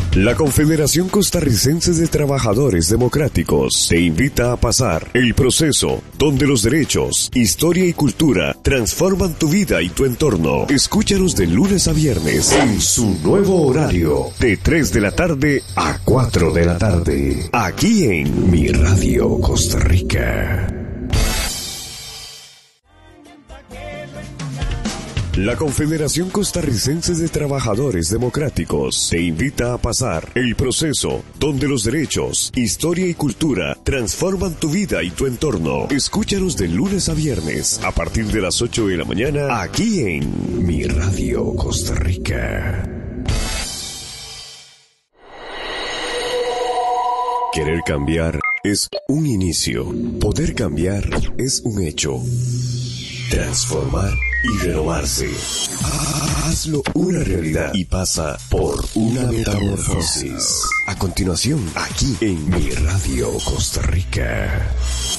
La Confederación Costarricense de Trabajadores Democráticos te invita a pasar el proceso donde los derechos, historia y cultura transforman tu vida y tu entorno. Escúchanos de lunes a viernes en su nuevo horario, de 3 de la tarde a 4 de la tarde, aquí en Mi Radio Costa Rica. La Confederación Costarricense de Trabajadores Democráticos te invita a pasar el proceso donde los derechos, historia y cultura transforman tu vida y tu entorno. Escúchanos de lunes a viernes a partir de las 8 de la mañana aquí en Mi Radio Costa Rica. Querer cambiar es un inicio. Poder cambiar es un hecho. Transformar y renovarse. Hazlo una realidad y pasa por una metamorfosis. A continuación, aquí en Mi Radio Costa Rica.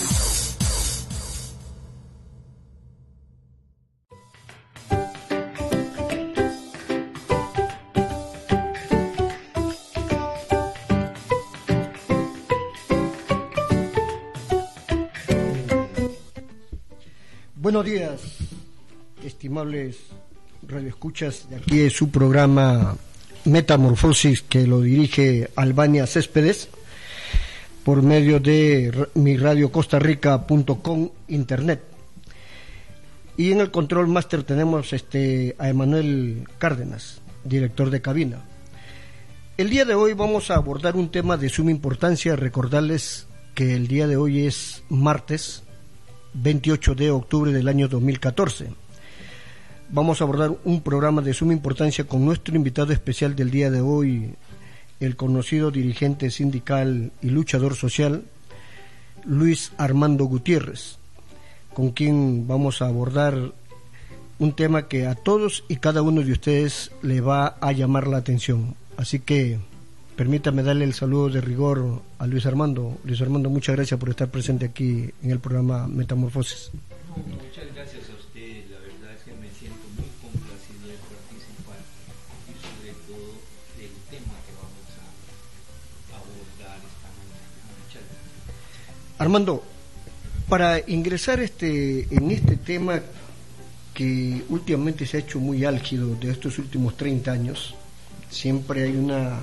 Buenos días, estimables radioescuchas. De aquí es su programa Metamorfosis, que lo dirige Albania Céspedes por medio de miradiocostarrica.com internet. Y en el control máster tenemos a Emanuel Cárdenas, director de cabina. El día de hoy vamos a abordar un tema de suma importancia. Recordarles que el día de hoy es martes 28 de octubre del año 2014. Vamos a abordar un programa de suma importancia con nuestro invitado especial del día de hoy, el conocido dirigente sindical y luchador social, Luis Armando Gutiérrez, con quien vamos a abordar un tema que a todos y cada uno de ustedes le va a llamar la atención. Así que permítame darle el saludo de rigor a Luis Armando. Luis Armando, muchas gracias por estar presente aquí en el programa Metamorfosis. Muchas gracias a usted. La verdad es que me siento muy complacido de participar y sobre todo del tema que vamos a abordar esta mañana. Muchas gracias. Armando, para ingresar en este tema que últimamente se ha hecho muy álgido de estos últimos 30 años, siempre hay una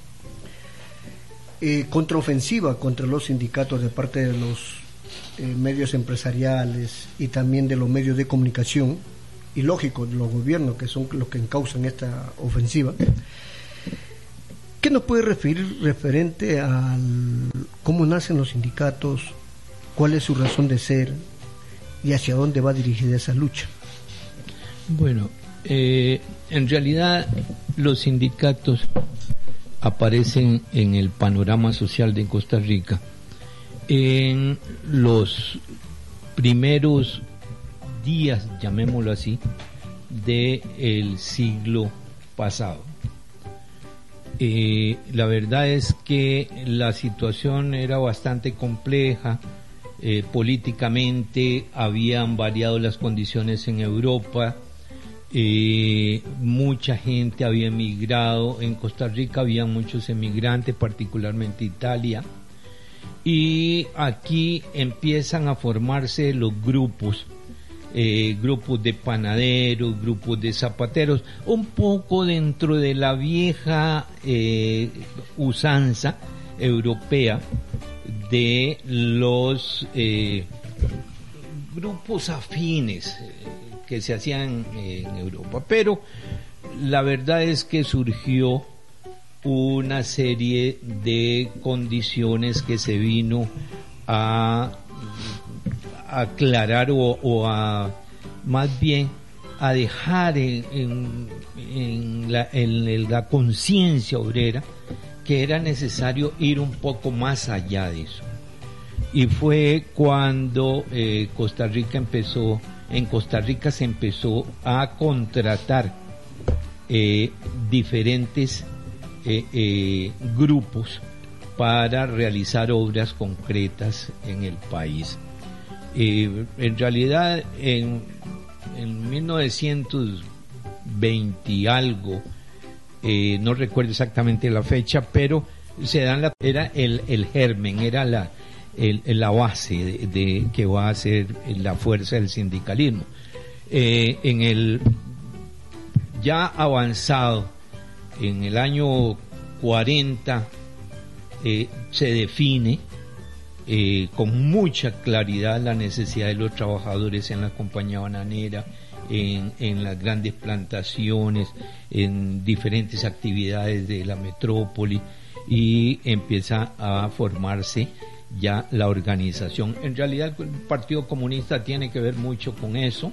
contraofensiva contra los sindicatos de parte de los medios empresariales y también de los medios de comunicación, y lógico, de los gobiernos, que son los que encausan esta ofensiva. ¿Qué nos puede referir referente a cómo nacen los sindicatos, cuál es su razón de ser y hacia dónde va dirigida esa lucha? Bueno, en realidad los sindicatos aparecen en el panorama social de Costa Rica en los primeros días, llamémoslo así, del siglo pasado. La verdad es que la situación era bastante compleja. Políticamente habían variado las condiciones en Europa. Mucha gente había emigrado. En Costa Rica había muchos emigrantes, particularmente Italia, y aquí empiezan a formarse los grupos de panaderos, grupos de zapateros, un poco dentro de la vieja usanza europea de los grupos afines que se hacían en Europa. Pero la verdad es que surgió una serie de condiciones que se vino a aclarar o a más bien a dejar en la conciencia obrera que era necesario ir un poco más allá de eso. Y fue cuando en Costa Rica se empezó a contratar diferentes grupos para realizar obras concretas en el país. En realidad en 1920 y algo no recuerdo exactamente la fecha, pero era el germen, era la base de que va a ser la fuerza del sindicalismo. En el ya avanzado, en el año 40, se define con mucha claridad la necesidad de los trabajadores en la compañía bananera, en las grandes plantaciones, en diferentes actividades de la metrópoli, y empieza a formarse ya la organización. En realidad el Partido Comunista tiene que ver mucho con eso,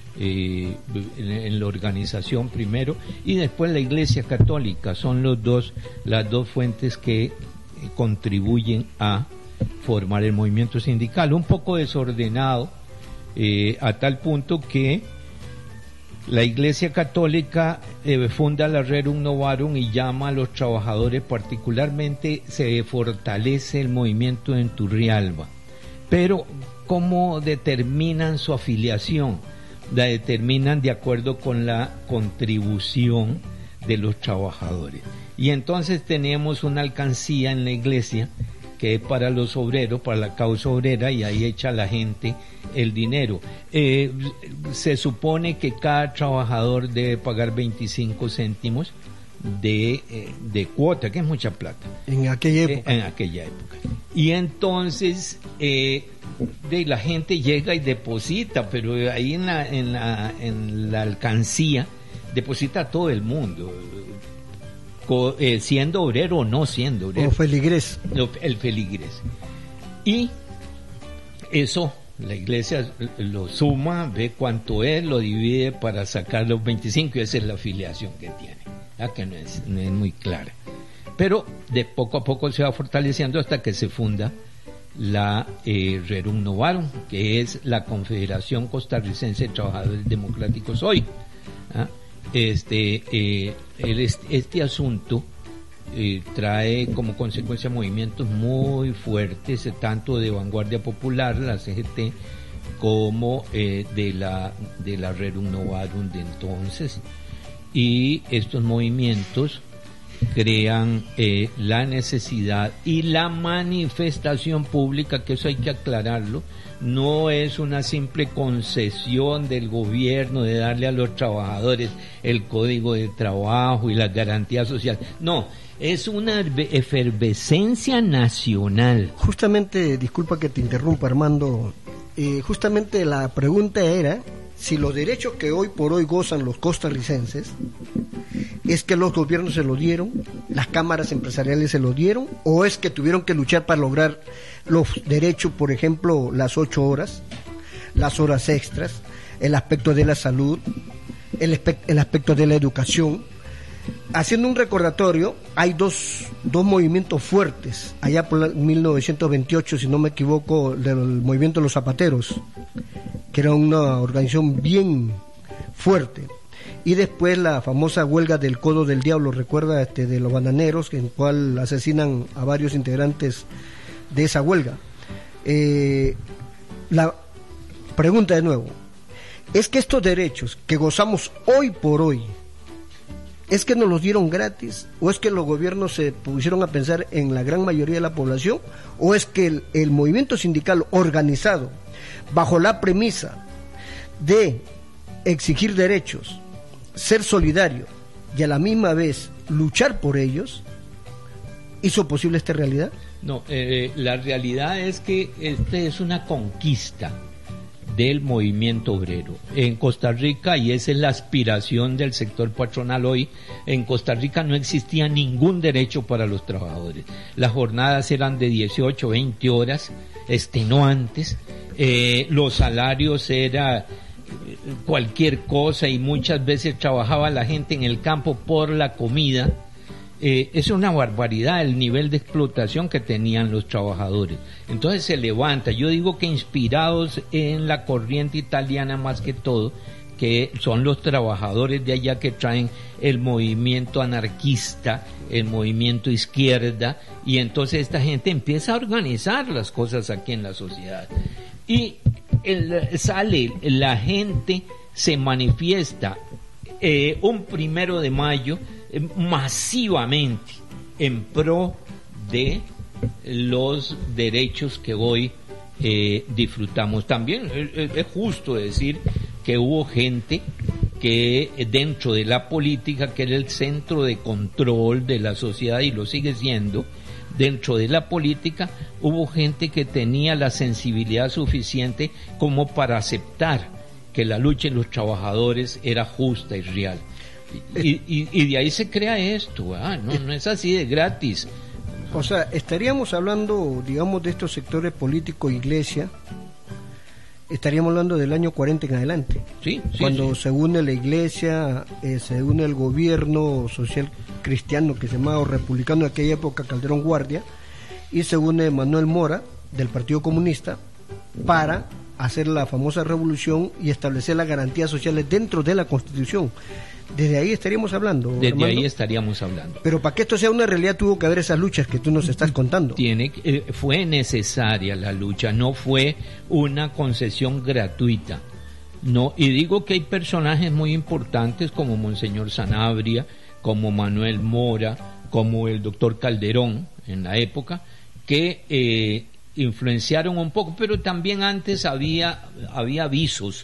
en la organización primero, y después la Iglesia Católica. Son las dos fuentes que contribuyen a formar el movimiento sindical, un poco desordenado, a tal punto que la Iglesia Católica funda la Rerum Novarum y llama a los trabajadores, particularmente se fortalece el movimiento en Turrialba. Pero ¿cómo determinan su afiliación? La determinan de acuerdo con la contribución de los trabajadores. Y entonces tenemos una alcancía en la iglesia que es para los obreros, para la causa obrera, y ahí echa la gente el dinero. Se supone que cada trabajador debe pagar 25 céntimos de cuota, que es mucha plata. En aquella época. En aquella época. Y entonces la gente llega y deposita, pero ahí en la alcancía deposita todo el mundo, siendo obrero o no siendo obrero. O feligrés. El feligrés. Y eso la iglesia lo suma, ve cuánto es, lo divide para sacar los 25, y esa es la afiliación que tiene, que no es muy clara. Pero de poco a poco se va fortaleciendo hasta que se funda la Rerum Novarum, que es la Confederación Costarricense de Trabajadores Democráticos hoy. Este asunto trae como consecuencia movimientos muy fuertes, tanto de Vanguardia Popular, la CGT, como de la Rerum Novarum de entonces, y estos movimientos crean la necesidad y la manifestación pública, que eso hay que aclararlo. No es una simple concesión del gobierno de darle a los trabajadores el código de trabajo y las garantías sociales. No, es una efervescencia nacional. Justamente, disculpa que te interrumpa, Armando, justamente la pregunta era si los derechos que hoy por hoy gozan los costarricenses es que los gobiernos se lo dieron, las cámaras empresariales se lo dieron, o es que tuvieron que luchar para lograr los derechos, por ejemplo, las 8 horas, las horas extras, el aspecto de la salud, el aspecto de la educación. Haciendo un recordatorio, hay dos movimientos fuertes, allá por 1928, si no me equivoco, del movimiento de los zapateros, que era una organización bien fuerte, y después la famosa huelga del Codo del Diablo, recuerda, de los bananeros, en cual asesinan a varios integrantes de esa huelga. La pregunta de nuevo, ¿es que estos derechos que gozamos hoy por hoy, es que nos los dieron gratis, o es que los gobiernos se pusieron a pensar en la gran mayoría de la población, o es que el movimiento sindical organizado bajo la premisa de exigir derechos, ser solidario y a la misma vez luchar por ellos, hizo posible esta realidad? No, la realidad es que es una conquista del movimiento obrero en Costa Rica, y esa es la aspiración del sector patronal hoy. En Costa Rica no existía ningún derecho para los trabajadores. Las jornadas eran de 18, 20 horas, extenuantes, los salarios era cualquier cosa, y muchas veces trabajaba la gente en el campo por la comida. Es una barbaridad el nivel de explotación que tenían los trabajadores. Entonces se levanta, yo digo que inspirados en la corriente italiana más que todo, que son los trabajadores de allá que traen el movimiento anarquista, el movimiento izquierda, y entonces esta gente empieza a organizar las cosas aquí en la sociedad. Y sale la gente, se manifiesta un 1 de mayo masivamente en pro de los derechos que hoy disfrutamos. También es justo decir que hubo gente que dentro de la política, que era el centro de control de la sociedad y lo sigue siendo, dentro de la política hubo gente que tenía la sensibilidad suficiente como para aceptar que la lucha de los trabajadores era justa y real. Y de ahí se crea esto, no es así de gratis. O sea, estaríamos hablando, digamos, de estos sectores políticos, iglesia, estaríamos hablando del año 40 en adelante. Sí, cuando se une la iglesia, se une el gobierno social cristiano que se llamaba republicano en aquella época, Calderón Guardia, y se une Manuel Mora del Partido Comunista para hacer la famosa revolución y establecer las garantías sociales dentro de la Constitución. Desde ahí estaríamos hablando. Desde Armando. ahí estaríamos hablando. Pero para que esto sea una realidad tuvo que haber esas luchas que tú nos estás contando. Fue necesaria la lucha, no fue una concesión gratuita. No, y digo que hay personajes muy importantes como Monseñor Sanabria, como Manuel Mora, como el doctor Calderón en la época, que influenciaron un poco, pero también antes había visos.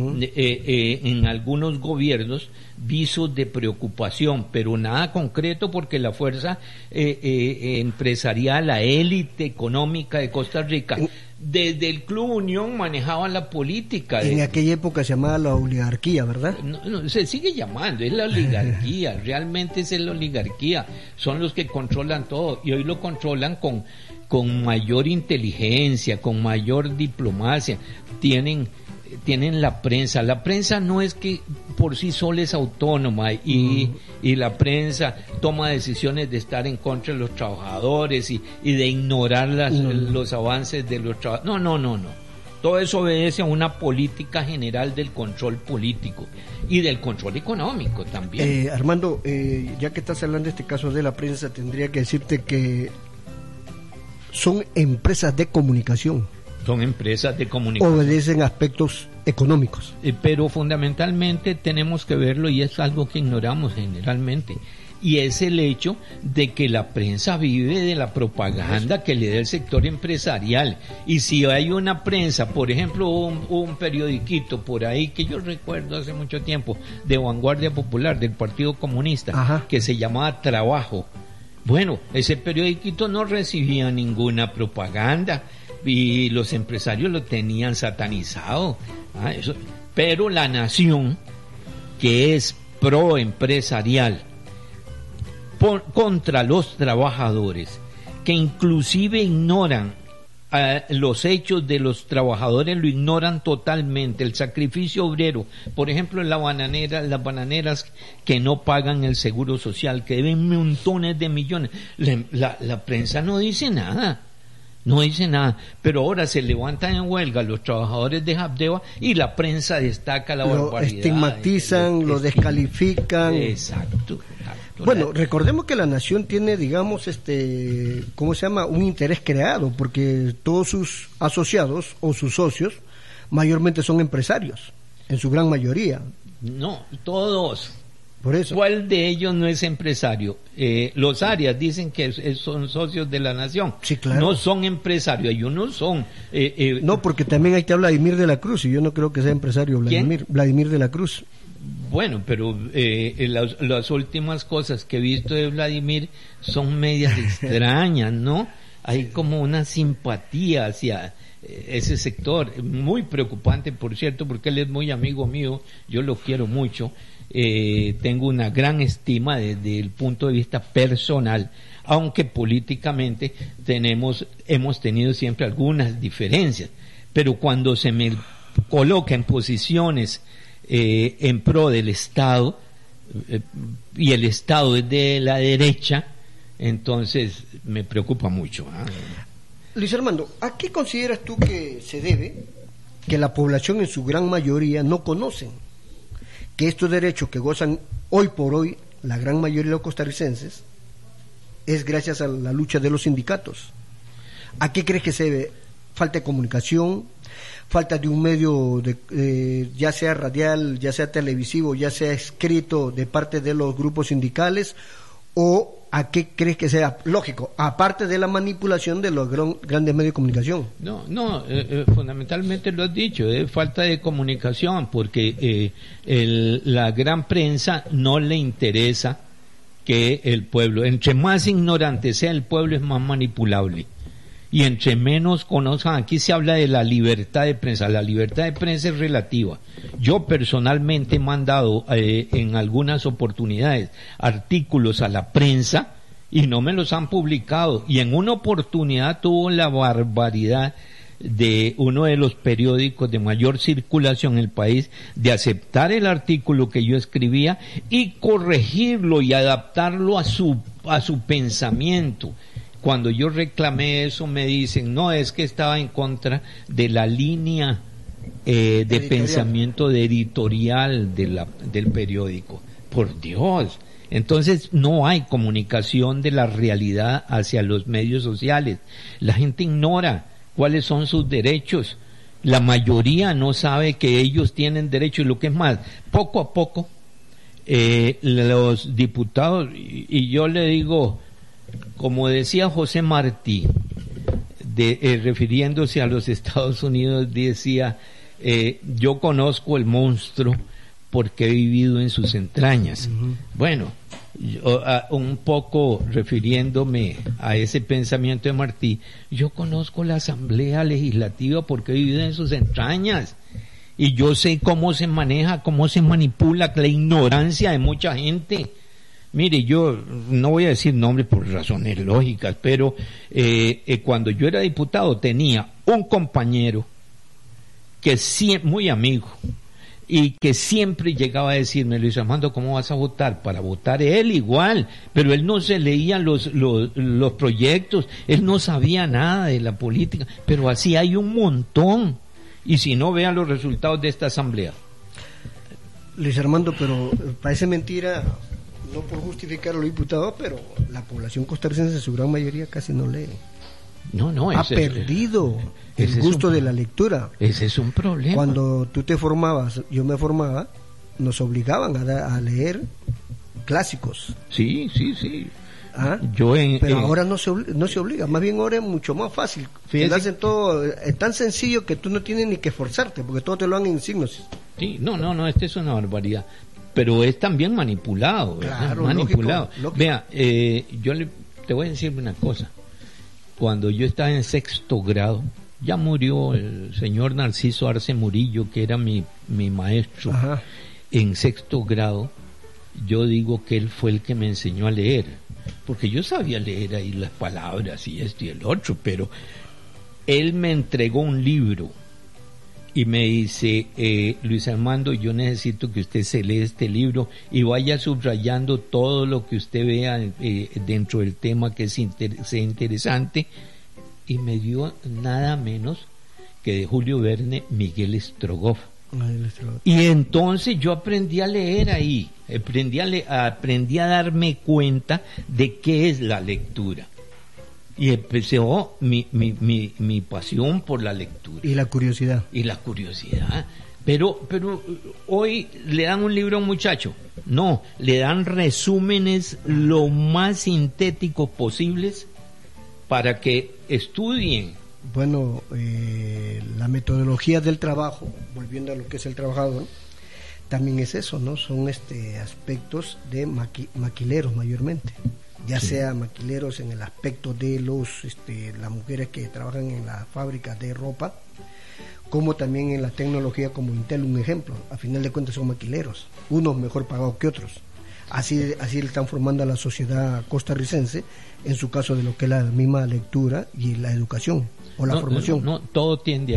En algunos gobiernos, visos de preocupación, pero nada concreto, porque la fuerza empresarial, la élite económica de Costa Rica, desde el Club Unión manejaban la política. En aquella época se llamaba la oligarquía, ¿verdad? No, se sigue llamando, es la oligarquía, realmente es la oligarquía, son los que controlan todo, y hoy lo controlan con mayor inteligencia, con mayor diplomacia, tienen la prensa no es que por sí sola es autónoma y la prensa toma decisiones de estar en contra de los trabajadores y de ignorar los avances de los trabajadores. No. Todo eso obedece a una política general del control político y del control económico también. Armando, ya que estás hablando de este caso de la prensa, tendría que decirte que son empresas de comunicación. Son empresas de comunicación. Obedecen aspectos económicos. Pero fundamentalmente tenemos que verlo, y es algo que ignoramos generalmente, y es el hecho de que la prensa vive de la propaganda que le da el sector empresarial. Y si hay una prensa, por ejemplo, un periodiquito por ahí que yo recuerdo hace mucho tiempo, de Vanguardia Popular, del Partido Comunista, Ajá, que se llamaba Trabajo. Bueno, ese periodiquito no recibía ninguna propaganda y los empresarios lo tenían satanizado. Pero La Nación, que es proempresarial, contra los trabajadores, que inclusive ignoran los hechos de los trabajadores, lo ignoran totalmente, el sacrificio obrero, por ejemplo las bananeras que no pagan el seguro social, que deben montones de millones, la prensa no dice nada, pero ahora se levantan en huelga los trabajadores de Habdeba y la prensa destaca la barbaridad. Lo estigmatizan, lo descalifican. Exacto. Bueno, recordemos que La Nación tiene, digamos, ¿cómo se llama? Un interés creado, porque todos sus asociados o sus socios mayormente son empresarios, en su gran mayoría. No, todos. Por eso. ¿Cuál de ellos no es empresario? Los Arias dicen que son socios de La Nación. Sí, claro. No son empresarios, ellos no son. No, porque también ahí está Vladimir de la Cruz, y yo no creo que sea empresario Vladimir de la Cruz. Bueno, pero las últimas cosas que he visto de Vladimir son medias extrañas, ¿no? Hay como una simpatía hacia ese sector, muy preocupante, por cierto, porque él es muy amigo mío, yo lo quiero mucho, tengo una gran estima desde el punto de vista personal, aunque políticamente hemos tenido siempre algunas diferencias, pero cuando se me coloca en posiciones en pro del Estado, y el Estado es de la derecha, entonces me preocupa mucho. Luis Armando, ¿a qué consideras tú que se debe que la población en su gran mayoría no conocen que estos derechos que gozan hoy por hoy la gran mayoría de los costarricenses es gracias a la lucha de los sindicatos? ¿A qué crees que se debe? falta de comunicación, falta de un medio, ya sea radial, ya sea televisivo, ya sea escrito de parte de los grupos sindicales, o a qué crees que sea lógico, aparte de la manipulación de los grandes medios de comunicación? Fundamentalmente lo has dicho, es falta de comunicación, porque la gran prensa no le interesa que el pueblo, entre más ignorante sea el pueblo, es más manipulable. Y entre menos conozcan, aquí se habla de la libertad de prensa. La libertad de prensa es relativa. Yo personalmente he mandado en algunas oportunidades artículos a la prensa y no me los han publicado. Y en una oportunidad tuvo la barbaridad de uno de los periódicos de mayor circulación en el país de aceptar el artículo que yo escribía y corregirlo y adaptarlo a su pensamiento. Cuando yo reclamé eso me dicen, no, es que estaba en contra de la línea de pensamiento editorial del periódico. Por Dios. Entonces no hay comunicación de la realidad hacia los medios sociales. La gente ignora cuáles son sus derechos. La mayoría no sabe que ellos tienen derechos, y lo que es más, poco a poco los diputados, y yo le digo, como decía José Martí, refiriéndose a los Estados Unidos, decía, yo conozco el monstruo porque he vivido en sus entrañas. Uh-huh. Bueno, yo, un poco refiriéndome a ese pensamiento de Martí, yo conozco la Asamblea Legislativa porque he vivido en sus entrañas. Y yo sé cómo se maneja, cómo se manipula la ignorancia de mucha gente. Mire, yo no voy a decir nombres por razones lógicas, pero cuando yo era diputado tenía un compañero que muy amigo, y que siempre llegaba a decirme, Luis Armando, ¿cómo vas a votar? Para votar él igual, pero él no se leía los proyectos, él no sabía nada de la política, pero así hay un montón, y si no, vean los resultados de esta asamblea. Luis Armando, pero parece mentira, no por justificar a los diputados, pero la población costarricense en su gran mayoría casi no lee. No, ha perdido el gusto de la lectura. Ese es un problema. Cuando tú te formabas, yo me formaba, nos obligaban a leer clásicos. Sí. ¿Ah? Pero ahora no se obliga, más bien ahora es mucho más fácil. Te hacen todo, es tan sencillo que tú no tienes ni que esforzarte, porque todo te lo dan en signos. Sí, no, esta es una barbaridad. Pero es también manipulado. Claro, manipulado. Lógico. Vea, te voy a decir una cosa. Cuando yo estaba en 6º grado, ya murió el señor Narciso Arce Murillo, que era mi maestro. Ajá. En 6º grado, yo digo que él fue el que me enseñó a leer, porque yo sabía leer ahí las palabras y esto y el otro, pero él me entregó un libro y me dice, Luis Armando, yo necesito que usted se lea este libro y vaya subrayando todo lo que usted vea dentro del tema que sea interesante, y me dio nada menos que de Julio Verne, Miguel Strogoff. Y entonces yo aprendí a leer ahí, aprendí a darme cuenta de qué es la lectura. Y empezó mi pasión por la lectura. Y la curiosidad. Pero hoy le dan un libro a un muchacho. No, le dan resúmenes lo más sintéticos posibles para que estudien. Bueno, la metodología del trabajo, volviendo a lo que es el trabajador, también es eso, ¿no? Son aspectos de maquileros mayormente. Ya sea maquileros en el aspecto de las mujeres que trabajan en las fábricas de ropa, como también en la tecnología como Intel, un ejemplo. A final de cuentas son maquileros, unos mejor pagados que otros. Así le están formando a la sociedad costarricense, en su caso de lo que es la misma lectura y la educación o la formación. No, todo tiende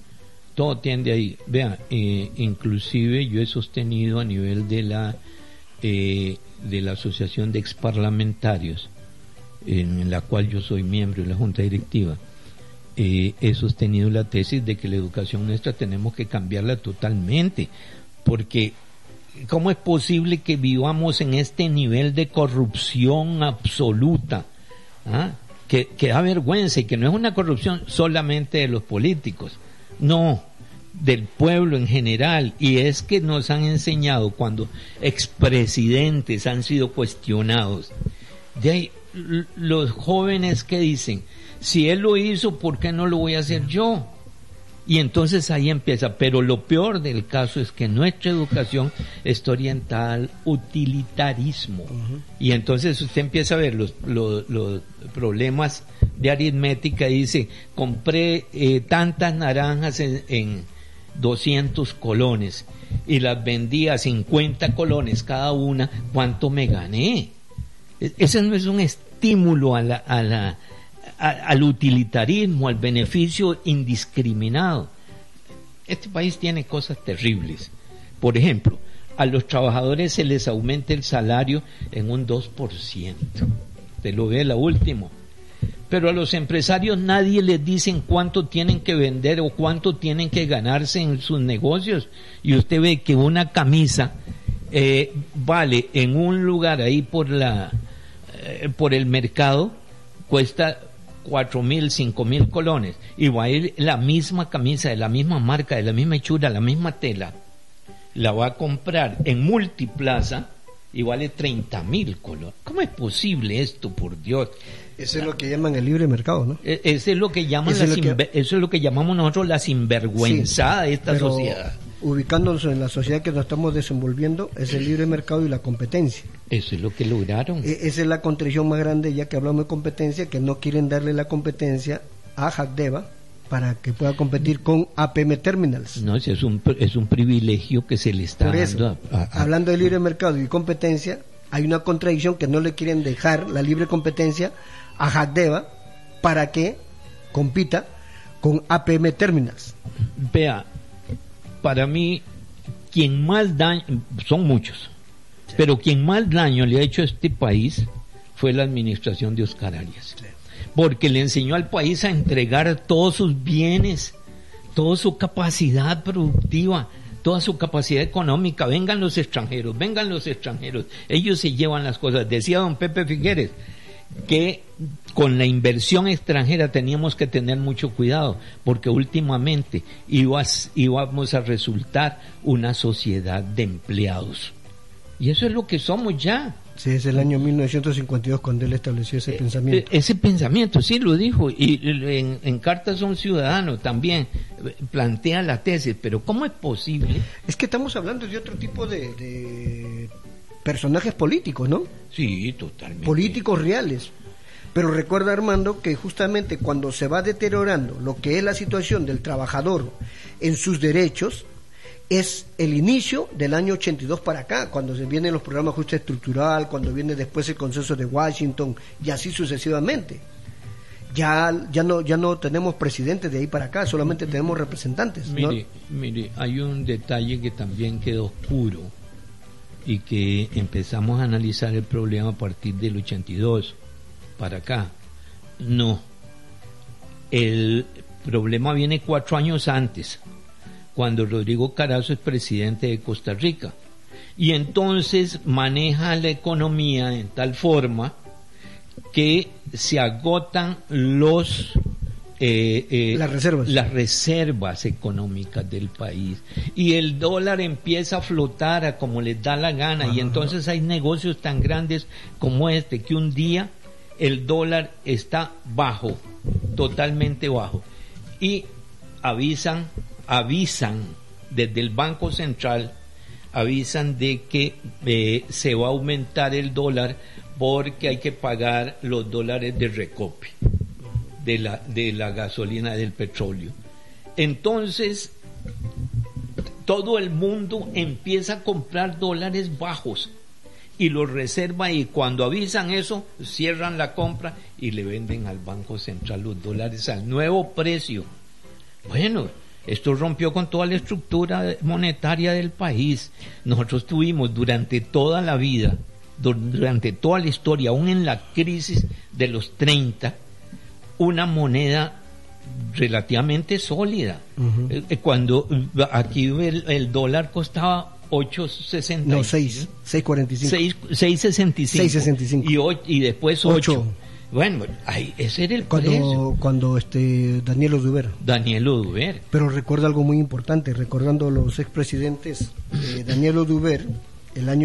ahí. Vea, inclusive yo he sostenido a nivel de la Asociación de Exparlamentarios, en la cual yo soy miembro de la Junta Directiva, he sostenido la tesis de que la educación nuestra tenemos que cambiarla totalmente, porque ¿cómo es posible que vivamos en este nivel de corrupción absoluta? que da vergüenza y que no es una corrupción solamente de los políticos, no, del pueblo en general, y es que nos han enseñado cuando expresidentes han sido cuestionados, de ahí los jóvenes que dicen, si él lo hizo, ¿por qué no lo voy a hacer yo? Y entonces ahí empieza, pero lo peor del caso es que nuestra educación está orientada al utilitarismo. Y entonces usted empieza a ver los problemas de aritmética y dice, compré tantas naranjas en 200 colones y las vendí a 50 colones cada una, ¿cuánto me gané? Ese no es un estímulo al utilitarismo, al beneficio indiscriminado. Este país tiene cosas terribles. Por ejemplo, a los trabajadores se les aumenta el salario en un 2%. Usted lo ve la última. Pero a los empresarios nadie les dice cuánto tienen que vender o cuánto tienen que ganarse en sus negocios. Y usted ve que una camisa vale en un lugar ahí por el mercado, cuesta 4.000, 5.000 colones, y va a ir la misma camisa de la misma marca, de la misma hechura, la misma tela, la va a comprar en Multiplaza y vale 30.000 colones. ¿Cómo es posible esto, por Dios? Eso es lo que llaman el libre mercado, ¿no? Eso es lo que llaman eso es lo que llamamos nosotros la sinvergüenzada de esta sociedad. Ubicándonos en la sociedad que nos estamos desenvolviendo, es el libre mercado y la competencia. Eso es lo que lograron. Esa es la contradicción más grande, ya que hablamos de competencia, que no quieren darle la competencia a Hagdeba para que pueda competir con APM Terminals. No, ese es un privilegio que se le está dando. Hablando de libre mercado y competencia, hay una contradicción que no le quieren dejar la libre competencia a Hagdeba para que compita con APM Terminals. Vea, para mí, quien más daño, son muchos, pero quien más daño le ha hecho a este país fue la administración de Oscar Arias, porque le enseñó al país a entregar todos sus bienes, toda su capacidad productiva, toda su capacidad económica. Vengan los extranjeros, ellos se llevan las cosas. Decía don Pepe Figueres que con la inversión extranjera teníamos que tener mucho cuidado, porque últimamente íbamos a resultar una sociedad de empleados, y eso es lo que somos ya. Sí, es el año 1952 cuando él estableció ese pensamiento. Ese pensamiento, sí, lo dijo, y en Cartas a un Ciudadano también plantea la tesis, pero ¿cómo es posible? Es que estamos hablando de otro tipo de personajes políticos, ¿no? Sí, totalmente. Políticos reales. Pero recuerda, Armando, que justamente cuando se va deteriorando lo que es la situación del trabajador en sus derechos, es el inicio del año 82 para acá, cuando se vienen los programas de ajuste estructural, cuando viene después el consenso de Washington, y así sucesivamente. Ya no tenemos presidentes de ahí para acá, solamente tenemos representantes, ¿no? Mire, hay un detalle que también quedó oscuro, y que empezamos a analizar el problema a partir del 82 para acá. No, el problema viene 4 años antes, cuando Rodrigo Carazo es presidente de Costa Rica, y entonces maneja la economía en tal forma que se agotan las reservas económicas del país, y el dólar empieza a flotar a como les da la gana. Ajá. Y entonces hay negocios tan grandes como este, que un día el dólar está bajo, totalmente bajo, y avisan desde el Banco Central, avisan de que se va a aumentar el dólar porque hay que pagar los dólares de recope de la gasolina, del petróleo. Entonces todo el mundo empieza a comprar dólares bajos y los reserva, y cuando avisan eso cierran la compra y le venden al Banco Central los dólares al nuevo precio. Bueno, esto rompió con toda la estructura monetaria del país. Nosotros tuvimos durante toda la vida, durante toda la historia, aún en la crisis de los 30, una moneda relativamente sólida. Uh-huh. Cuando aquí el dólar costaba 8.60. No, 6.45. 6.65. Y después 8. Bueno, ese era el precio. Cuando Daniel Oduber. Pero recuerda algo muy importante, recordando los expresidentes, Daniel Oduber, el año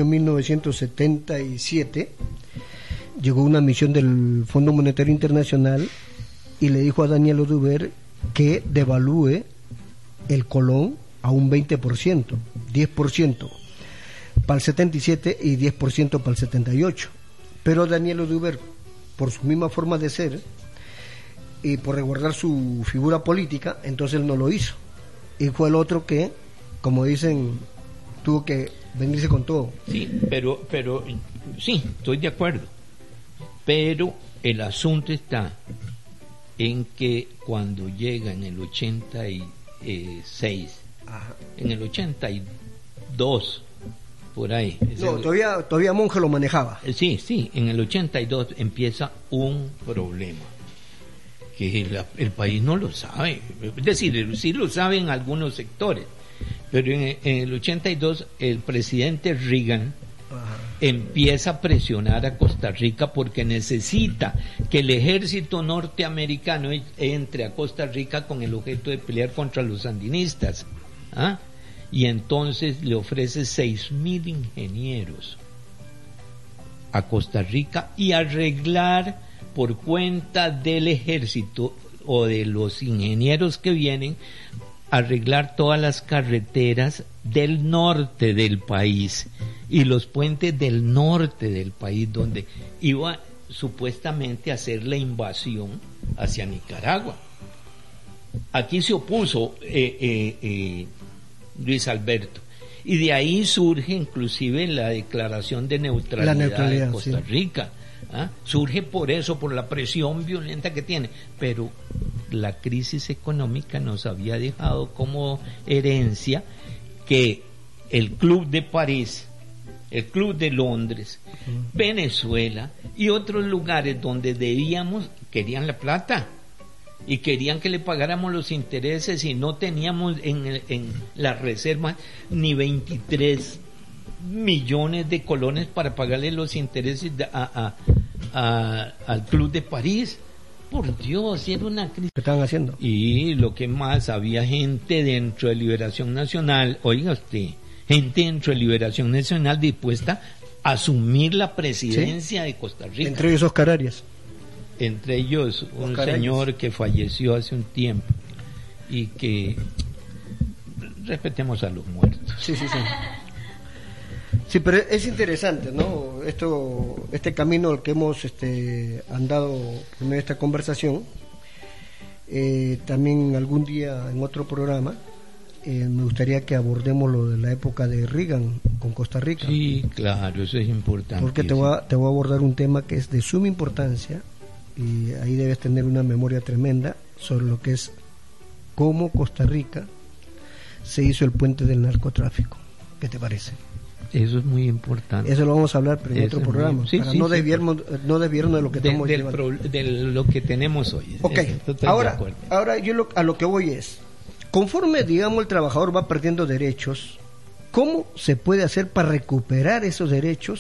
1977, llegó una misión del Fondo Monetario Internacional y le dijo a Daniel Oduber que devalúe el colón a un 20%, 10% para el 77 y 10% para el 78. Pero Daniel Oduber, por su misma forma de ser y por resguardar su figura política, entonces él no lo hizo. Y fue el otro que, como dicen, tuvo que venirse con todo. Sí, pero sí, estoy de acuerdo. Pero el asunto está en que cuando llega en el 86, ajá, en el 82, por ahí. No, todavía Monge lo manejaba. Sí, en el 82 empieza un problema que el país no lo sabe. Es decir, sí lo saben algunos sectores, pero en el 82 el presidente Reagan, ajá, empieza a presionar a Costa Rica porque necesita que el ejército norteamericano entre a Costa Rica con el objeto de pelear contra los sandinistas. ¿Ah? Y entonces le ofrece 6,000 ingenieros a Costa Rica y arreglar por cuenta del ejército o de los ingenieros que vienen, arreglar todas las carreteras del norte del país y los puentes del norte del país, donde iba supuestamente a hacer la invasión hacia Nicaragua. Aquí se opuso Luis Alberto, y de ahí surge inclusive la declaración de neutralidad de Costa Rica. ¿Ah? Surge por eso, por la presión violenta que tiene, pero la crisis económica nos había dejado como herencia que el Club de París, el Club de Londres, Venezuela y otros lugares donde querían la plata y querían que le pagáramos los intereses, y no teníamos en las reservas ni 23 millones de colones para pagarle los intereses al Club de París. Por Dios, era una crisis. ¿Qué estaban haciendo? Y lo que más, había gente dentro de Liberación Nacional, oiga usted, gente dentro de Liberación Nacional dispuesta a asumir la presidencia, ¿sí?, de Costa Rica. Entre ellos Oscar Arias. Entre ellos un señor que falleció hace un tiempo, y que respetemos a los muertos. Sí. Sí, pero es interesante, ¿no? Este camino al que hemos andado en esta conversación. También algún día en otro programa me gustaría que abordemos lo de la época de Reagan con Costa Rica. Sí, claro, eso es importante. Porque te voy a abordar un tema que es de suma importancia, y ahí debes tener una memoria tremenda sobre lo que es cómo Costa Rica se hizo el puente del narcotráfico. ¿Qué te parece? Eso es muy importante. Eso lo vamos a hablar, pero en otro programa, para no desviarnos de lo que estamos llevando. De lo que tenemos hoy. Ok, ahora yo a lo que voy es, conforme, digamos, el trabajador va perdiendo derechos, ¿cómo se puede hacer para recuperar esos derechos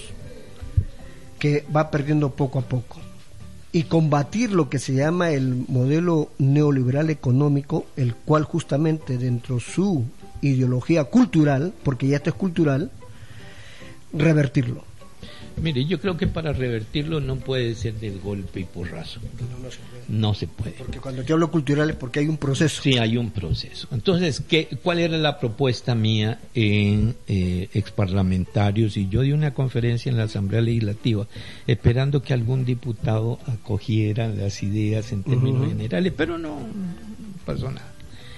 que va perdiendo poco a poco? Y combatir lo que se llama el modelo neoliberal económico, el cual justamente dentro de su ideología cultural, porque ya esto es cultural, revertirlo. Mire, yo creo que para revertirlo no puede ser del golpe y porrazo. No se puede. Porque cuando yo hablo cultural es porque hay un proceso. Sí, hay un proceso. Entonces, ¿cuál era la propuesta mía en exparlamentarios? Y yo di una conferencia en la Asamblea Legislativa esperando que algún diputado acogiera las ideas en términos generales, pero no pasó nada.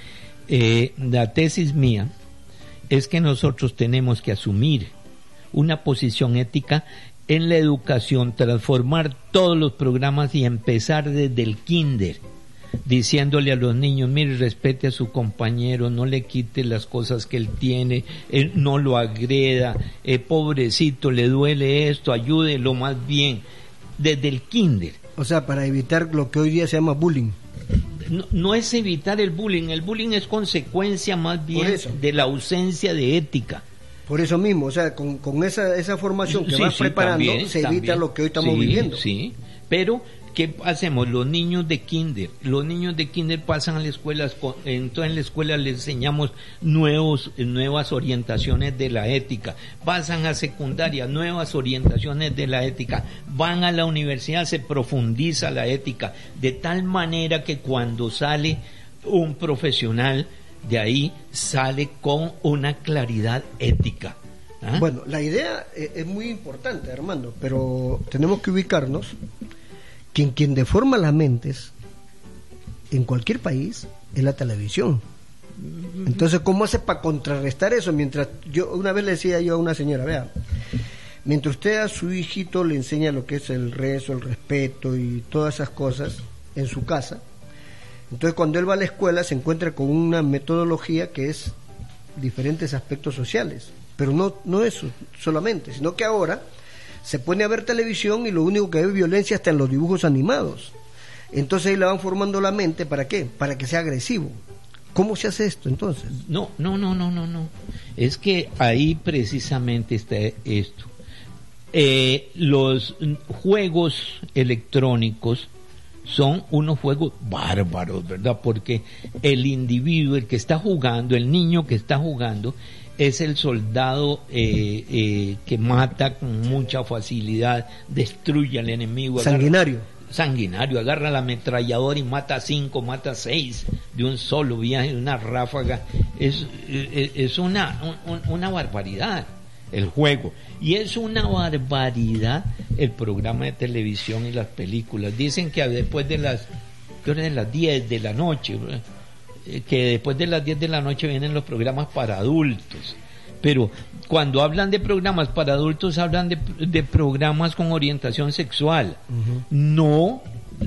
La tesis mía es que nosotros tenemos que asumir una posición ética en la educación, transformar todos los programas y empezar desde el kinder, diciéndole a los niños: mire, respete a su compañero, no le quite las cosas que él tiene, no lo agreda, pobrecito, le duele esto, ayúdelo más bien, desde el kinder. O sea, para evitar lo que hoy día se llama bullying. No es evitar el bullying es consecuencia más bien de la ausencia de ética. Por eso mismo, o sea, con esa formación que vas preparando, también evita lo que hoy estamos viviendo. Sí, pero ¿qué hacemos? Los niños de kinder pasan a la escuela, entonces en la escuela les enseñamos nuevas orientaciones de la ética, pasan a secundaria, nuevas orientaciones de la ética, van a la universidad, se profundiza la ética, de tal manera que cuando sale un profesional de ahí, sale con una claridad ética. ¿Ah? Bueno, la idea es muy importante, Armando, pero tenemos que ubicarnos que quien deforma las mentes en cualquier país es la televisión. Entonces, ¿cómo hace para contrarrestar eso? Mientras yo una vez le decía yo a una señora, vea, mientras usted a su hijito le enseña lo que es el rezo, el respeto y todas esas cosas en su casa, entonces cuando él va a la escuela se encuentra con una metodología que es diferentes aspectos sociales, pero no eso solamente, sino que ahora se pone a ver televisión y lo único que ve es violencia hasta en los dibujos animados. Entonces ahí le van formando la mente, ¿para qué? Para que sea agresivo. ¿Cómo se hace esto entonces? No. Es que ahí precisamente está esto. Los juegos electrónicos son unos juegos bárbaros, ¿verdad? Porque el individuo, el que está jugando, el niño que está jugando, es el soldado que mata con mucha facilidad, destruye al enemigo. Sanguinario, agarra la ametralladora y mata a 5, mata a 6 de un solo viaje, de una ráfaga. Es una barbaridad el juego. Y es una barbaridad el programa de televisión y las películas. Dicen que después de las 10 de la noche, ¿verdad?, que después de las 10 de la noche vienen los programas para adultos, pero cuando hablan de programas para adultos hablan de programas con orientación sexual, no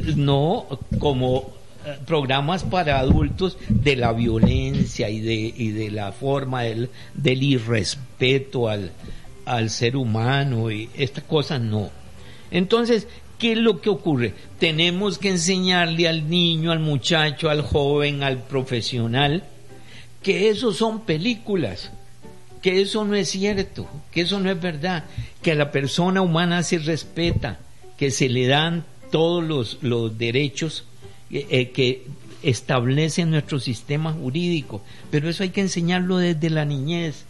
como programas para adultos de la violencia y de la forma del irrespeto al ser humano y estas cosas no. Entonces, ¿qué es lo que ocurre? Tenemos que enseñarle al niño, al muchacho, al joven, al profesional, que eso son películas, que eso no es cierto, que eso no es verdad, que a la persona humana se respeta, que se le dan todos los derechos que establece nuestro sistema jurídico, pero eso hay que enseñarlo desde la niñez.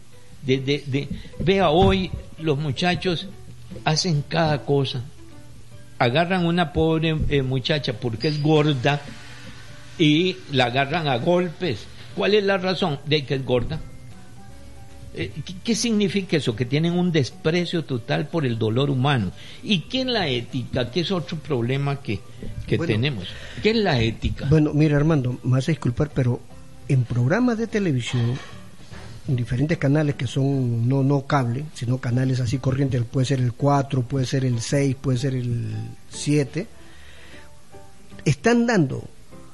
Vea, hoy los muchachos hacen cada cosa. Agarran una pobre muchacha porque es gorda y la agarran a golpes. ¿Cuál es la razón de que es gorda? ¿Qué significa eso? Que tienen un desprecio total por el dolor humano. ¿Y qué es la ética? ¿Qué es otro problema que tenemos? ¿Qué es la ética? Bueno, mira, Armando, me vas a disculpar, pero en programas de televisión, en diferentes canales que son no cable, sino canales así corrientes, puede ser el 4, puede ser el 6, puede ser el 7, están dando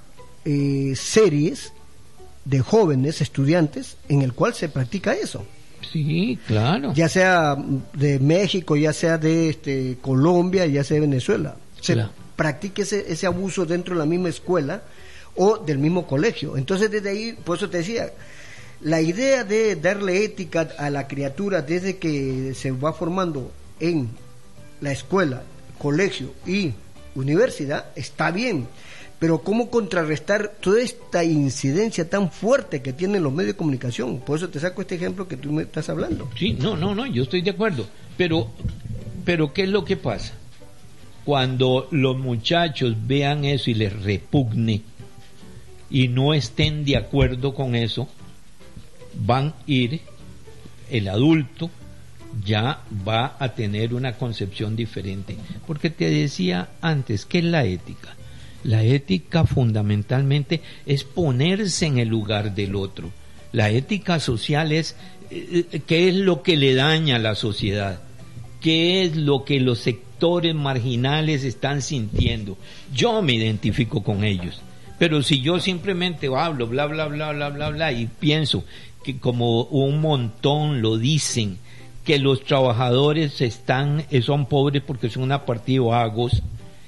series de jóvenes estudiantes en el cual se practica eso. Sí, claro. Ya sea de México, ya sea de Colombia, ya sea de Venezuela. Se practica ese abuso dentro de la misma escuela o del mismo colegio. Entonces desde ahí, por eso te decía, la idea de darle ética a la criatura desde que se va formando en la escuela, colegio y universidad está bien, pero ¿cómo contrarrestar toda esta incidencia tan fuerte que tienen los medios de comunicación? Por eso te saco este ejemplo que tú me estás hablando. Sí, no, yo estoy de acuerdo, pero ¿qué es lo que pasa? Cuando los muchachos vean eso y les repugne y no estén de acuerdo con eso, van a ir, el adulto ya va a tener una concepción diferente. Porque te decía antes, ¿qué es la ética? La ética fundamentalmente es ponerse en el lugar del otro. La ética social es qué es lo que le daña a la sociedad, qué es lo que los sectores marginales están sintiendo. Yo me identifico con ellos, pero si yo simplemente hablo bla bla bla bla bla bla y pienso que como un montón lo dicen, que los trabajadores son pobres porque son una partida de vagos,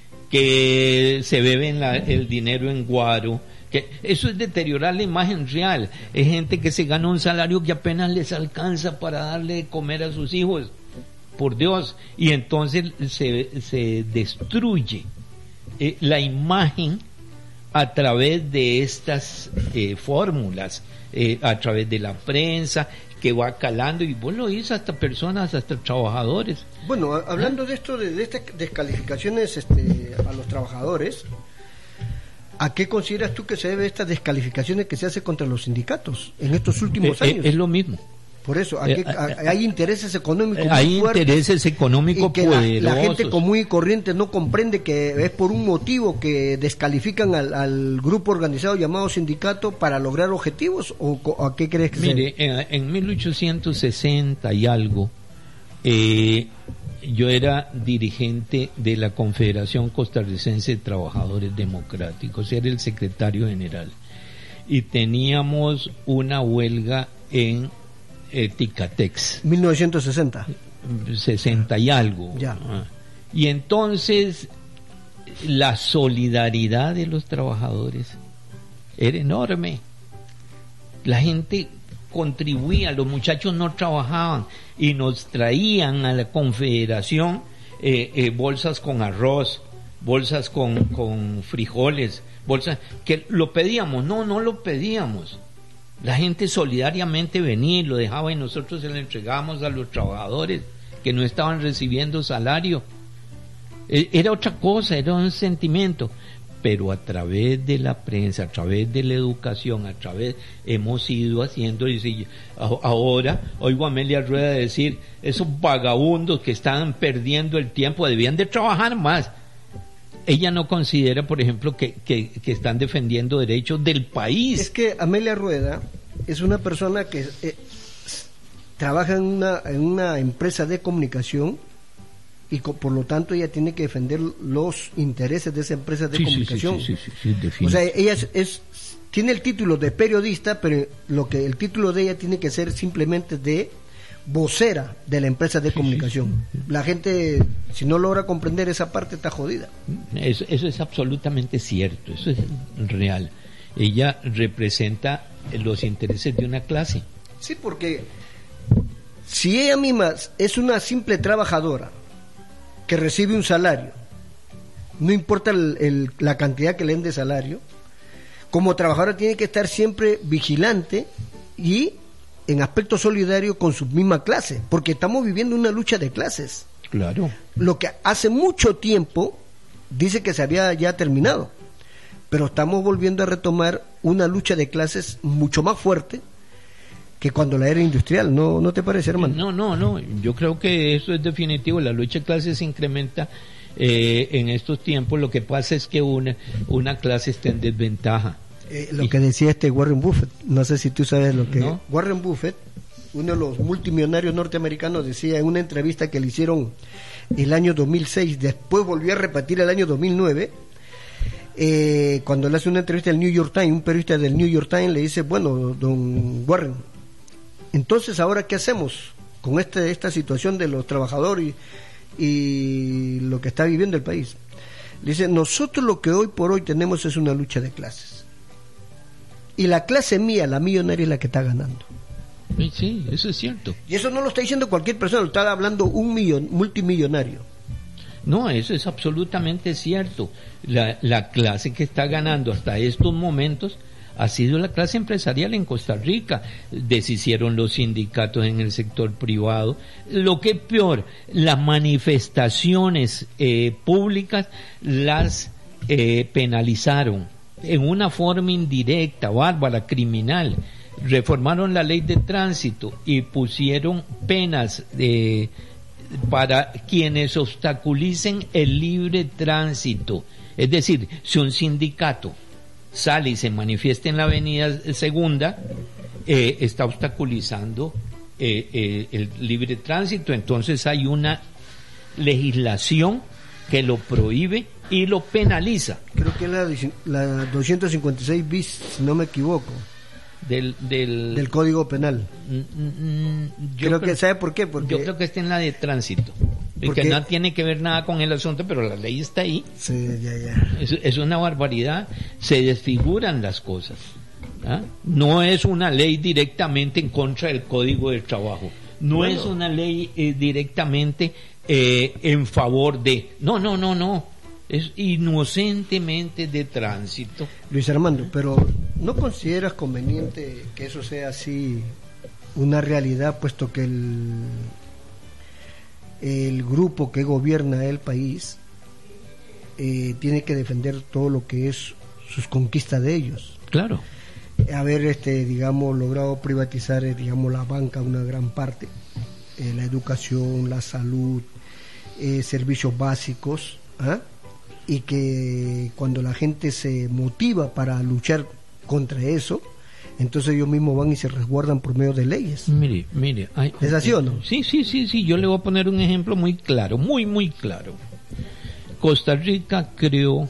que se beben el dinero en guaro, que eso es deteriorar la imagen real. Es gente que se gana un salario que apenas les alcanza para darle de comer a sus hijos, por Dios, y entonces se destruye la imagen a través de estas fórmulas, a través de la prensa, que va calando, y vos lo dices, hasta personas, hasta trabajadores. Bueno, hablando de esto, de estas descalificaciones a los trabajadores, ¿a qué consideras tú que se debe estas descalificaciones que se hace contra los sindicatos en estos últimos años? Es lo mismo. Por eso, hay intereses económicos muy hay fuertes, intereses económicos que poderosos. la gente común y corriente no comprende que es por un motivo que descalifican al grupo organizado llamado sindicato para lograr objetivos, o ¿a qué crees que Mire, en 1860 y algo, yo era dirigente de la Confederación Costarricense de Trabajadores Democráticos, era el secretario general, y teníamos una huelga en Ticatex. 1960. 60 y algo. Ya. Y entonces la solidaridad de los trabajadores era enorme. La gente contribuía, los muchachos no trabajaban y nos traían a la confederación bolsas con arroz, bolsas con frijoles, bolsas que lo pedíamos. No lo pedíamos. La gente solidariamente venía y lo dejaba, y nosotros se lo entregábamos a los trabajadores que no estaban recibiendo salario. Era otra cosa, era un sentimiento. Pero a través de la prensa, a través de la educación, hemos ido haciendo, y ahora oigo a Amelia Rueda decir, esos vagabundos que están perdiendo el tiempo debían de trabajar más. Ella no considera, por ejemplo, que están defendiendo derechos del país. Es que Amelia Rueda es una persona que trabaja en una empresa de comunicación, y por lo tanto ella tiene que defender los intereses de esa empresa de comunicación. Sí, o sea, ella tiene el título de periodista, pero el título de ella tiene que ser simplemente de vocera de la empresa de comunicación. La gente, si no logra comprender esa parte, está jodida. Eso es absolutamente cierto, eso es real. Ella representa los intereses de una clase. Sí, porque si ella misma es una simple trabajadora que recibe un salario, no importa la cantidad que le den de salario, como trabajadora tiene que estar siempre vigilante y en aspecto solidario con su misma clase, porque estamos viviendo una lucha de clases. Claro. Lo que hace mucho tiempo dice que se había ya terminado, pero estamos volviendo a retomar una lucha de clases mucho más fuerte que cuando la era industrial. ¿No te parece, hermano? No, yo creo que eso es definitivo. La lucha de clases se incrementa en estos tiempos. Lo que pasa es que una clase está en desventaja. Lo que decía Warren Buffett, no sé si tú sabes lo que... ¿No? Warren Buffett, uno de los multimillonarios norteamericanos, decía en una entrevista que le hicieron el año 2006, después volvió a repetir el año 2009, cuando le hace una entrevista al New York Times, un periodista del New York Times le dice, bueno, don Warren, entonces ahora ¿qué hacemos con esta situación de los trabajadores y lo que está viviendo el país? Le dice, nosotros lo que hoy por hoy tenemos es una lucha de clases. Y la clase mía, la millonaria, es la que está ganando. Sí, eso es cierto. Y eso no lo está diciendo cualquier persona, lo está hablando un multimillonario. No, eso es absolutamente cierto. La clase que está ganando hasta estos momentos ha sido la clase empresarial en Costa Rica. Deshicieron los sindicatos en el sector privado. Lo que es peor, las manifestaciones públicas las penalizaron en una forma indirecta, bárbara, criminal. Reformaron la ley de tránsito y pusieron penas para quienes obstaculicen el libre tránsito. Es decir, si un sindicato sale y se manifiesta en la avenida Segunda, está obstaculizando el libre tránsito. Entonces hay una legislación que lo prohíbe y lo penaliza. Creo que es la 256 bis, si no me equivoco, del Código Penal. Creo que, ¿sabe por qué? Porque yo creo que está en la de tránsito, porque no tiene que ver nada con el asunto, pero la ley está ahí. Sí, ya. Es una barbaridad, se desfiguran las cosas. No es una ley directamente en contra del Código del Trabajo, no es una ley directamente en favor de... No. es inocentemente de tránsito. Luis Armando, pero ¿no consideras conveniente que eso sea así una realidad, puesto que el grupo que gobierna el país tiene que defender todo lo que es sus conquistas de ellos? Claro. Haber digamos logrado privatizar digamos la banca una gran parte, la educación, la salud, servicios básicos, y que cuando la gente se motiva para luchar contra eso, entonces ellos mismos van y se resguardan por medio de leyes. Mire, ¿es así o no? Sí, yo le voy a poner un ejemplo muy claro, muy claro. Costa Rica creó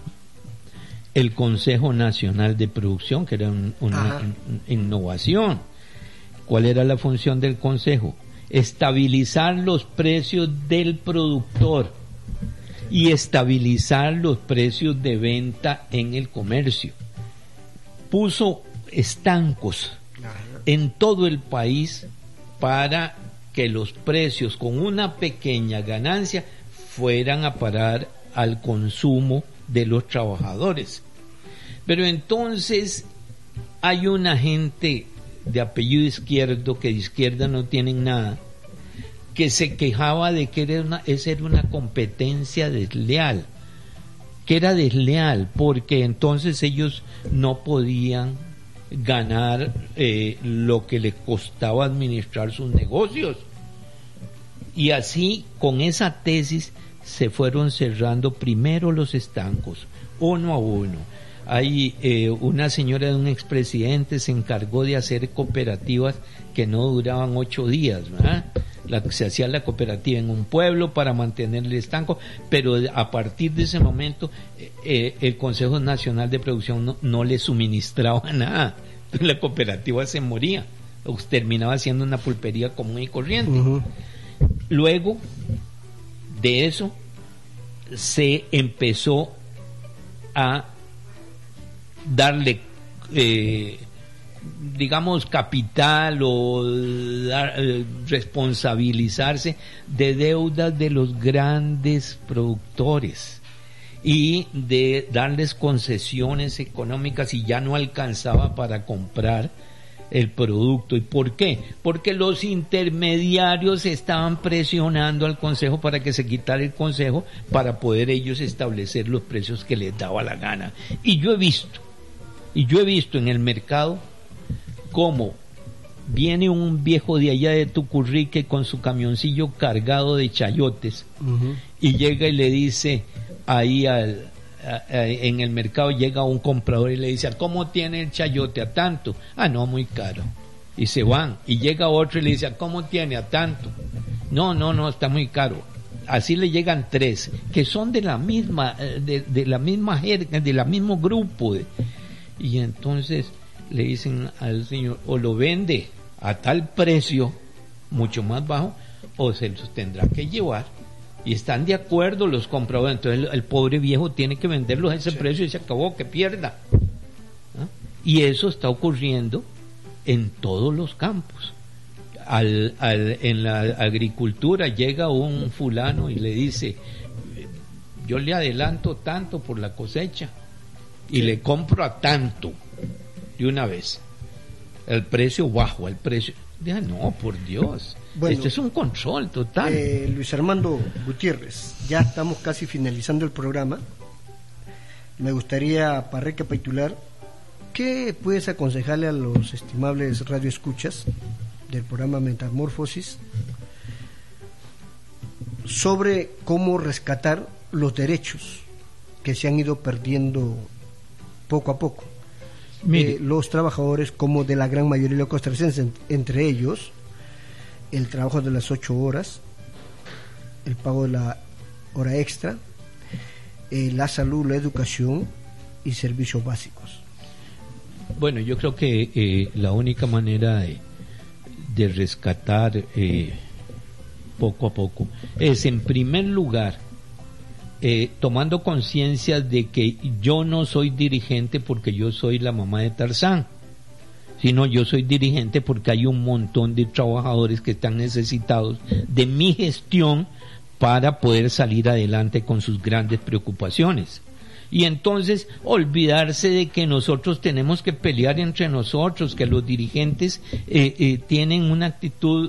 el Consejo Nacional de Producción, que era una innovación. ¿Cuál era la función del Consejo? Estabilizar los precios del productor y estabilizar los precios de venta en el comercio. Puso estancos en todo el país para que los precios con una pequeña ganancia fueran a parar al consumo de los trabajadores. Pero entonces hay una gente de apellido Izquierdo, que de izquierda no tienen nada, que se quejaba de que esa era una competencia desleal, que era desleal porque entonces ellos no podían ganar lo que les costaba administrar sus negocios, y así con esa tesis se fueron cerrando primero los estancos, uno a uno. Hay una señora de un expresidente se encargó de hacer cooperativas que no duraban 8 días, ¿verdad? Se hacía la cooperativa en un pueblo para mantener el estanco, pero a partir de ese momento el Consejo Nacional de Producción no le suministraba nada. Entonces la cooperativa se moría, o terminaba siendo una pulpería común y corriente. Uh-huh. Luego de eso se empezó a darle digamos capital o responsabilizarse de deudas de los grandes productores y de darles concesiones económicas, y ya no alcanzaba para comprar el producto. ¿Y por qué? Porque los intermediarios estaban presionando al Consejo para que se quitara el Consejo para poder ellos establecer los precios que les daba la gana. Y yo he visto en el mercado cómo viene un viejo de allá de Tucurrique con su camioncillo cargado de chayotes, uh-huh, y llega y le dice ahí en el mercado, llega un comprador y le dice: ¿cómo tiene el chayote? A tanto. Ah, no, muy caro. Y se van. Y llega otro y le dice: ¿cómo tiene? A tanto. No, está muy caro. Así le llegan 3 que son de la misma de la misma jerga, de la mismo grupo. Y entonces le dicen al señor: o lo vende a tal precio mucho más bajo, o se los tendrá que llevar. Y están de acuerdo los compradores. Entonces el pobre viejo tiene que venderlos a ese precio y se acabó, que pierda. ¿Ah? Y eso está ocurriendo en todos los campos. En la agricultura llega un fulano y le dice: yo le adelanto tanto por la cosecha y le compro a tanto de una vez, el precio bajo, el precio. No, por Dios. Bueno, este es un control total. Luis Armando Gutiérrez, ya estamos casi finalizando el programa. Me gustaría, para recapitular, ¿qué puedes aconsejarle a los estimables radioescuchas del programa Metamorfosis sobre cómo rescatar los derechos que se han ido perdiendo poco a poco? Los trabajadores, como de la gran mayoría de los costarricenses, entre ellos el trabajo de las 8 horas, el pago de la hora extra, la salud, la educación y servicios básicos. Bueno, yo creo que la única manera de rescatar poco a poco es, en primer lugar, tomando conciencia de que yo no soy dirigente porque yo soy la mamá de Tarzán, sino yo soy dirigente porque hay un montón de trabajadores que están necesitados de mi gestión para poder salir adelante con sus grandes preocupaciones. Y entonces olvidarse de que nosotros tenemos que pelear entre nosotros, que los dirigentes tienen una actitud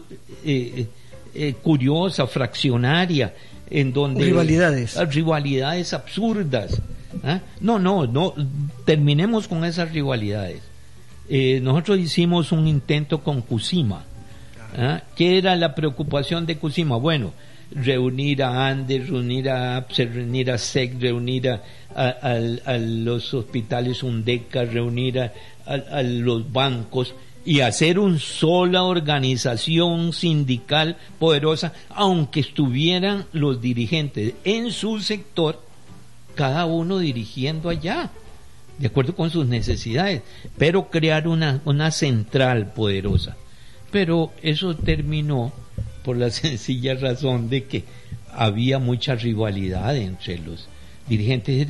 curiosa, fraccionaria, en donde rivalidades absurdas. ¿Ah? No, terminemos con esas rivalidades. Nosotros hicimos un intento con Cusima. ¿Ah? ¿Qué era la preocupación de Cusima? Bueno, reunir a Andes, reunir a APSER, reunir a SEC, reunir a los hospitales UNDECA, reunir a los bancos y hacer una sola organización sindical poderosa, aunque estuvieran los dirigentes en su sector, cada uno dirigiendo allá, de acuerdo con sus necesidades, pero crear una central poderosa. Pero eso terminó por la sencilla razón de que había mucha rivalidad entre los dirigentes.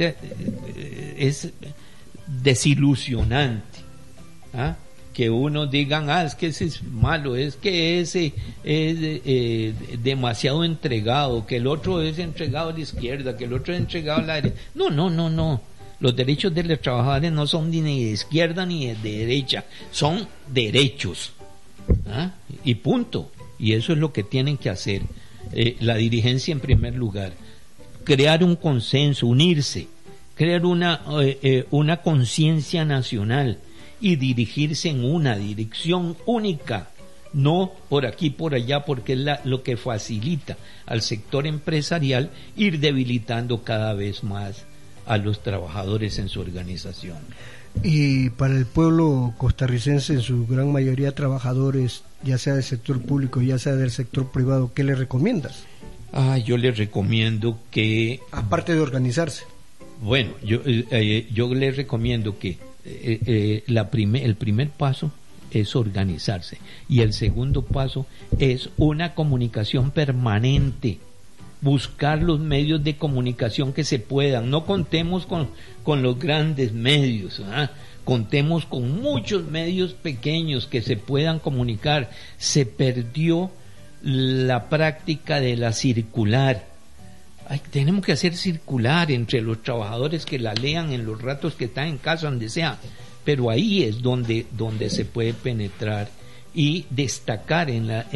Es desilusionante, ¿ah? Que uno digan, es que ese es malo, es que ese es demasiado entregado, que el otro es entregado a la izquierda, que el otro es entregado a la derecha. No. Los derechos de los trabajadores no son ni de izquierda ni de derecha, son derechos. ¿Ah? Y punto. Y eso es lo que tienen que hacer la dirigencia en primer lugar, crear un consenso, unirse, crear una conciencia nacional y dirigirse en una dirección única, no por aquí por allá, porque es lo que facilita al sector empresarial ir debilitando cada vez más a los trabajadores en su organización. Y para el pueblo costarricense, en su gran mayoría trabajadores, ya sea del sector público, ya sea del sector privado, ¿qué le recomiendas? Yo le recomiendo que... Aparte de organizarse. Bueno, yo le recomiendo que el primer paso es organizarse y el segundo paso es una comunicación permanente, buscar los medios de comunicación que se puedan. No contemos con los grandes medios, ¿ah? Contemos con muchos medios pequeños que se puedan comunicar. Se perdió la práctica de la circular. Tenemos que hacer circular entre los trabajadores, que la lean en los ratos que están en casa, donde sea, pero ahí es donde se puede penetrar y destacar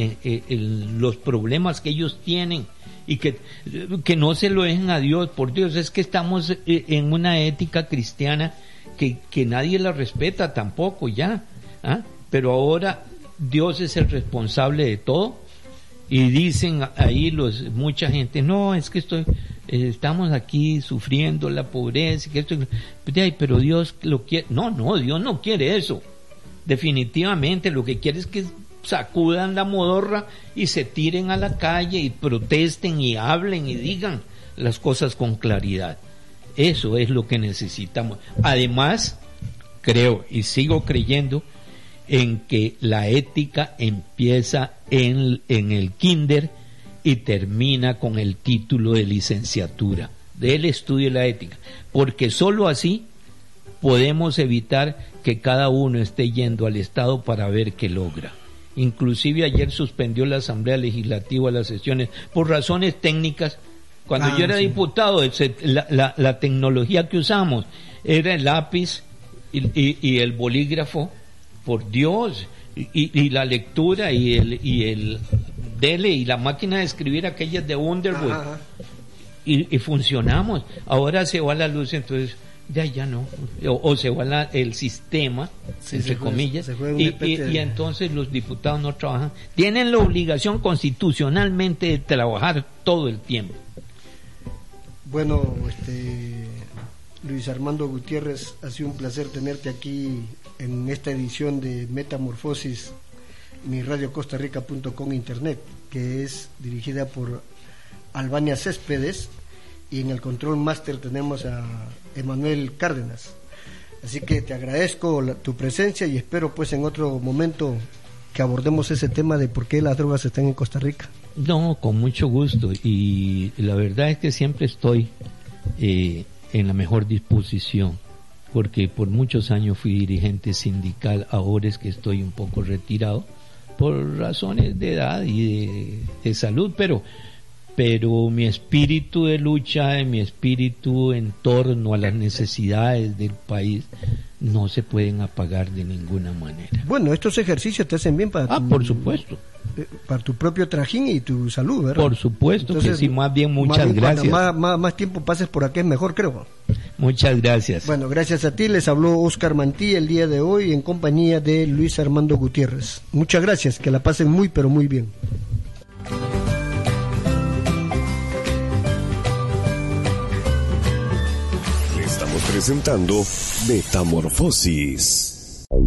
en los problemas que ellos tienen, y que no se lo dejen a Dios. Por Dios, es que estamos en una ética cristiana que nadie la respeta tampoco ya, ¿ah? Pero ahora Dios es el responsable de todo, y dicen ahí mucha gente, no, es que estamos aquí sufriendo la pobreza, pero Dios lo quiere. No, Dios no quiere eso. Definitivamente lo que quiere es que sacudan la modorra y se tiren a la calle y protesten y hablen y digan las cosas con claridad. Eso es lo que necesitamos. Además, creo y sigo creyendo en que la ética empieza en el kinder y termina con el título de licenciatura del estudio de la ética, porque sólo así podemos evitar que cada uno esté yendo al Estado para ver qué logra. Inclusive ayer suspendió la Asamblea Legislativa las sesiones por razones técnicas. Cuando yo era diputado, la tecnología que usamos era el lápiz y el bolígrafo, por Dios, y la lectura y el DELE y la máquina de escribir aquellas de Underwood. Y funcionamos. Ahora se va la luz, entonces ya no, o se va el sistema, entre comillas, y entonces los diputados no trabajan. Tienen la obligación constitucionalmente de trabajar todo el tiempo. Bueno, Luis Armando Gutiérrez, ha sido un placer tenerte aquí en esta edición de Metamorfosis, mi radiocostarrica.com internet, que es dirigida por Albania Céspedes, y en el control máster tenemos a Emanuel Cárdenas. Así que te agradezco tu presencia y espero pues en otro momento que abordemos ese tema de por qué las drogas están en Costa Rica. No, con mucho gusto, y la verdad es que siempre estoy en la mejor disposición, porque por muchos años fui dirigente sindical. Ahora es que estoy un poco retirado por razones de edad y de salud, pero pero mi espíritu de lucha, mi espíritu en torno a las necesidades del país no se pueden apagar de ninguna manera. Bueno, estos ejercicios te hacen bien para por supuesto. Para tu propio trajín y tu salud, ¿verdad? Por supuesto. Entonces, que sí, más bien muchas gracias. Más tiempo pases por aquí es mejor, creo. Muchas gracias. Bueno, gracias a ti. Les habló Oscar Mantí el día de hoy en compañía de Luis Armando Gutiérrez. Muchas gracias, que la pasen muy pero muy bien. Le estamos presentando Metamorfosis.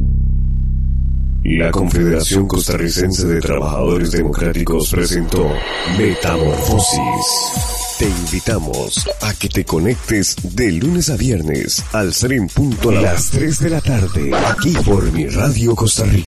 La Confederación Costarricense de Trabajadores Democráticos presentó Metamorfosis. Te invitamos a que te conectes de lunes a viernes al ser en punto a las 3 de la tarde, aquí por Mi Radio Costa Rica.